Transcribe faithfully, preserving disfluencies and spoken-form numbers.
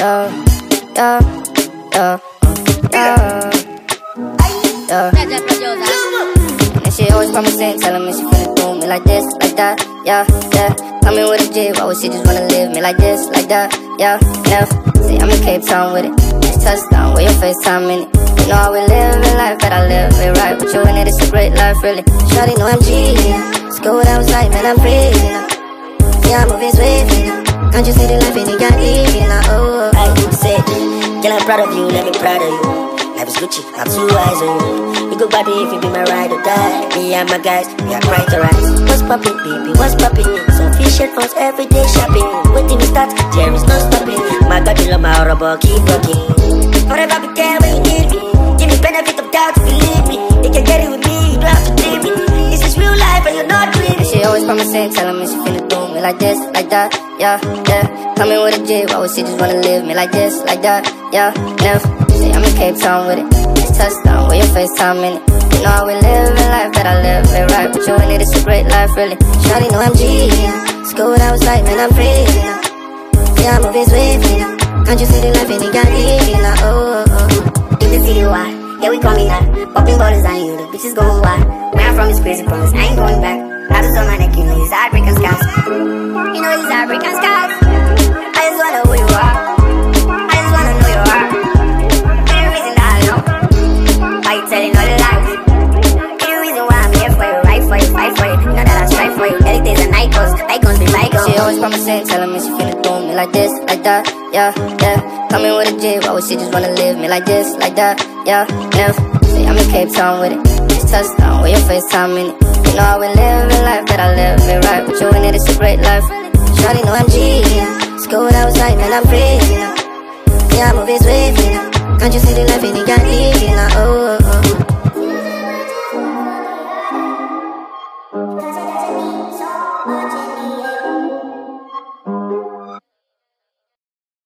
yeah, yeah, yeah, yeah, yeah. And then she always promising, telling me she finna do me like this, like that, yeah, yeah. Coming with a jig, why would she just wanna live me like this, like that, yeah, yeah. See, I'm in Cape Town with it, just touchdown, with your FaceTime in it. You know how we live in life, but I live it right. With you in it, it's a great life, really. Shawty know I'm G, let's go outside, man, I'm breathing now. Yeah, I'm moving swiftly now. Can't you see the life in it got easy now, oh, oh. I said, girl, I'm proud of you, let me proud of you. Life is Gucci, I'm too wise on you. You go body if you be my ride or die. Me and my guys, we are quite alright. What's poppin', baby, what's poppin'? Some fish headphones every day shopping. Waiting we start, there is no stopping. My God, you love my horrible, keep rocking. Forever be there when you need me. Give me benefit of doubt, believe me. You can get it with me, you don't have to leave me. This is real life and you're not dreaming. She always promising, telling me she finna do me like this, like that, yeah, yeah. Coming with a jig, why would she just wanna live me like this, like that, yeah, yeah. See, I'm in Cape Town with it, just touchdown, with your FaceTime in it. You know how we live in life, but I live it right. With you in it, it's a great life, really. Shawty know I'm G, let's go outside, man, I'm breathing now. Yeah, I'm moving swiftly now. Can't you see the life in it got easy now, oh, oh, oh. In the city, why? Yeah, we call me that. Popping bottles on you, the bitches going wild. Where I'm from is crazy, promise, I ain't going back. Tattoos on my neck, you know these heartbreaking scars. You know these heartbreaking scars. I just wanna know who you are. I just wanna know your heart. You're the reason that I know. Why you telling all the lies? You're the reason why I'm here for you, right for you, fight for you. You know that I strive for you. Every day's a night goes, I gon' be my girl. She always promising, telling me she finna do me like this, like that, yeah, yeah. Coming with a jig, why would she just wanna live me like this, like that, yeah, yeah. See, I'm in Cape Town with it, just touchdown, with your FaceTime in it. You know how we live in life, but I live it right. With you in it, it's a great life. Shawty know I'm G, let's go outside, man, I'm breathing now. Yeah, I'm moving swiftly now. Can't you see the life in it got easy now, oh, oh.